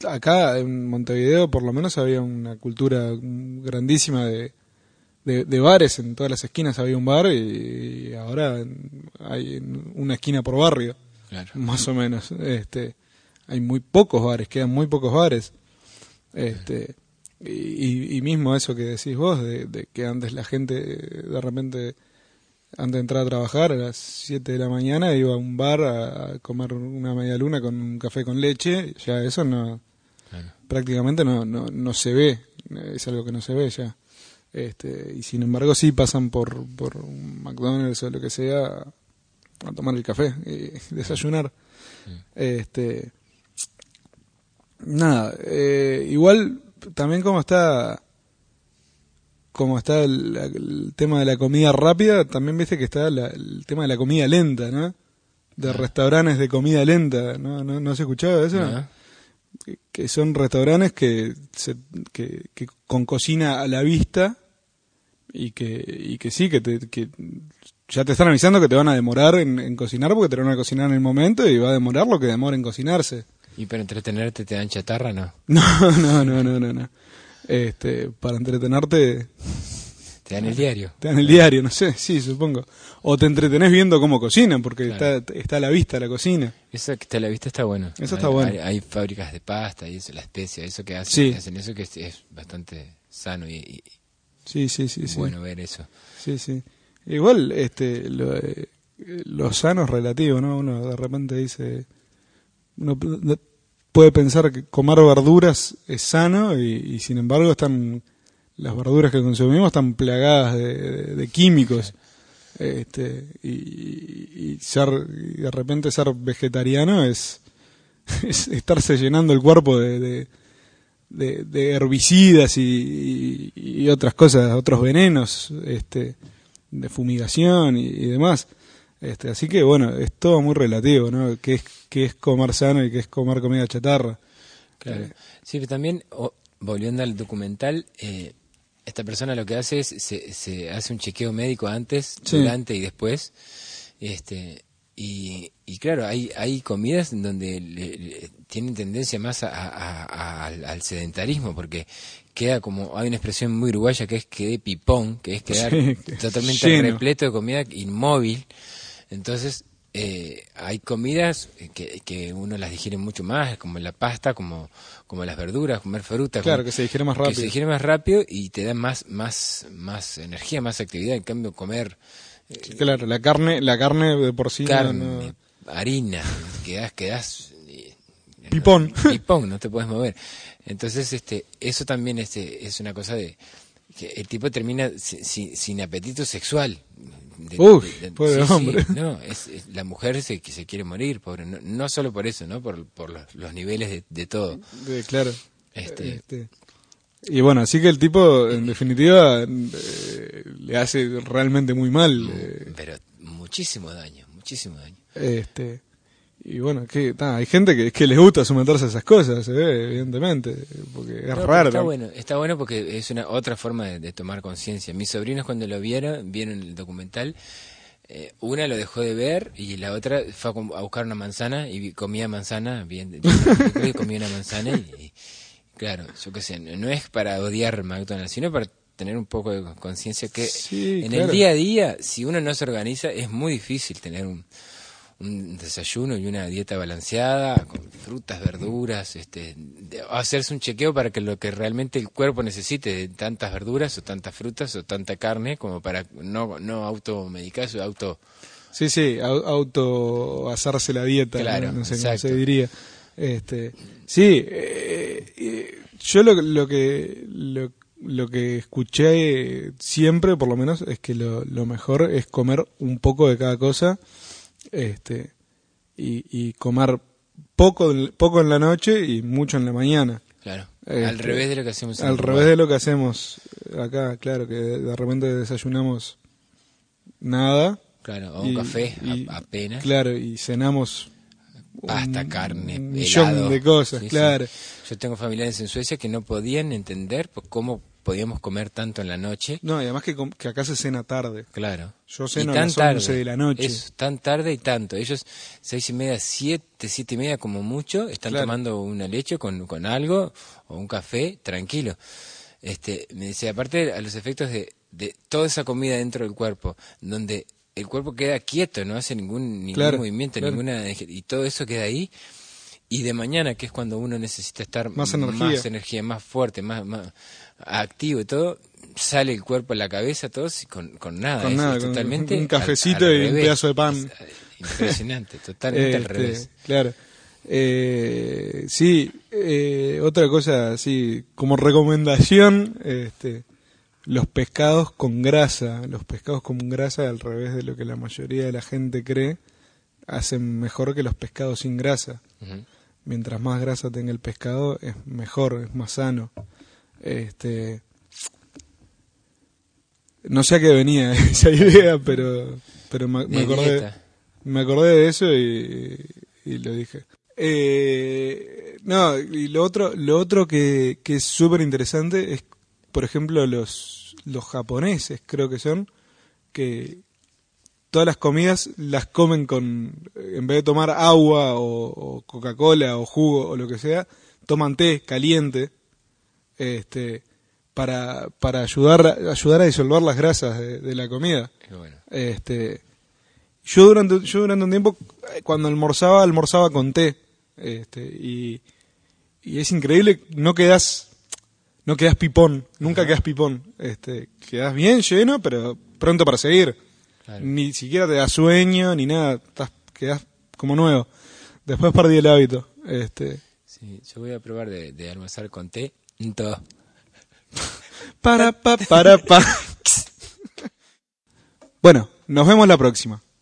acá en Montevideo por lo menos había una cultura grandísima de bares. En todas las esquinas había un bar y ahora hay una esquina por barrio, Claro. más o menos. Hay muy pocos bares, quedan muy pocos bares. Y mismo eso que decís vos, de que antes la gente de repente, antes de entrar a trabajar a las 7 de la mañana, iba a un bar a comer una media luna con un café con leche. Ya eso no, Claro. prácticamente no se ve, es algo que no se ve ya. Y sin embargo sí pasan por un McDonald's o lo que sea a tomar el café y desayunar. Nada, igual también como está el tema de la comida rápida, también viste que está el tema de la comida lenta, ¿no? De restaurantes de comida lenta, ¿no se escuchaba eso? ¿No? Que son restaurantes que con cocina a la vista y que sí, que ya te están avisando que te van a demorar en cocinar porque te van a cocinar en el momento y va a demorar lo que demora en cocinarse. ¿Y para entretenerte te dan chatarra, no? No. Para entretenerte Te dan el diario. te dan el diario, no sé, sí, supongo. O te entretenés viendo cómo cocinan porque Claro. está a la vista la cocina. Eso que te la vista está bueno. Eso está bueno. Hay fábricas de pasta y eso, la especia, eso que hacen, Sí. hacen eso que es bastante sano y Sí. bueno ver eso. Sí. Igual, lo sano es relativo, ¿no? Uno de repente dice, uno puede pensar que comer verduras es sano y sin embargo las verduras que consumimos están plagadas de químicos. Y de repente ser vegetariano es estarse llenando el cuerpo de herbicidas y otras cosas, otros venenos, de fumigación y demás. Así que bueno, es todo muy relativo, ¿no? ¿Qué es comer sano y qué es comer comida chatarra? Claro. Sí, pero también, volviendo al documental, esta persona lo que hace es, se hace un chequeo médico antes, Sí. durante y después, y claro, hay comidas en donde tienen tendencia más al sedentarismo, porque queda como, hay una expresión muy uruguaya que es quedé pipón, que es quedar Sí, totalmente lleno. repleto de comida, inmóvil. Entonces, hay comidas que uno las digiere mucho más, como la pasta, como las verduras, comer fruta. Claro, que se digiere más Que se rápido. digiere más rápido y te da más energía, más actividad. En cambio, comer Claro, la carne de por sí carne, no. harina, quedás Pipón. pipón, no te puedes mover. Entonces, eso también es una cosa de que el tipo termina sin apetito sexual. Uy, pobre hombre. No, la mujer se quiere morir, pobre. No solo por eso, ¿no? Por los niveles de todo. Claro. Este, Y bueno, así que el tipo, en definitiva, le hace realmente muy mal. pero muchísimo daño, muchísimo daño. Y bueno, hay gente que les gusta someterse a esas cosas, evidentemente, porque es No, raro. está bueno porque es una otra forma de tomar conciencia. Mis sobrinos cuando lo vieron el documental, una lo dejó de ver y la otra fue a buscar una manzana y comía manzana, y comía una manzana y claro, yo qué sé, no es para odiar McDonald's, sino para tener un poco de conciencia que Sí, en claro. el día a día, si uno no se organiza, es muy difícil tener un desayuno y una dieta balanceada con frutas, verduras, hacerse un chequeo para que lo que realmente el cuerpo necesite de tantas verduras o tantas frutas o tanta carne como para no automedicarse o Sí, auto hacerse la dieta, Claro, no sé cómo exacto. se diría. Sí, yo lo que escuché siempre, por lo menos, es que lo mejor es comer un poco de cada cosa, y comer poco en la noche y mucho en la mañana. Claro, al revés de lo que hacemos en Al Uruguay. revés de lo que hacemos acá, claro, que de repente desayunamos nada. Claro, o un café apenas. Claro, y cenamos Pasta, carne, un millón helado. de cosas, Sí, claro. sí. Yo tengo familiares en Suecia que no podían entender pues, cómo podíamos comer tanto en la noche. No, y además que acá se cena tarde. Claro. Yo ceno a las 11 de la noche. Es tan tarde y tanto. Ellos 6:30, 7:30 como mucho, están Claro. tomando una leche con algo o un café, tranquilo. Me dice, aparte a los efectos de toda esa comida dentro del cuerpo, donde el cuerpo queda quieto, no hace ningún Claro, movimiento, claro. y todo eso queda ahí. Y de mañana, que es cuando uno necesita estar Más energía. más fuerte, más activo y todo, sale el cuerpo, la cabeza, todo con nada. Con es nada, totalmente con un cafecito al y un revés. pedazo de pan. Impresionante, totalmente al revés. Claro. Sí, otra cosa, sí, como recomendación, los pescados con grasa, al revés de lo que la mayoría de la gente cree, hacen mejor que los pescados sin grasa. Ujú. Mientras más grasa tenga el pescado, es mejor, es más sano. No sé a qué venía esa idea, pero me De acordé. dieta. Me acordé de eso y lo dije. No, y lo otro que es súper interesante es, por ejemplo, los japoneses, creo que son, que todas las comidas las comen en vez de tomar agua o Coca-Cola o jugo o lo que sea, toman té caliente, para ayudar a disolver las grasas de la comida. Y bueno, Yo durante un tiempo, cuando almorzaba con té, y es increíble, no quedás pipón, nunca quedás pipón, quedás bien lleno, pero pronto para seguir. claro. Ni siquiera te da sueño ni nada, quedás como nuevo. Después perdí el hábito. Sí, yo voy a probar de almorzar con té. Todo. Para pa. Bueno, nos vemos la próxima.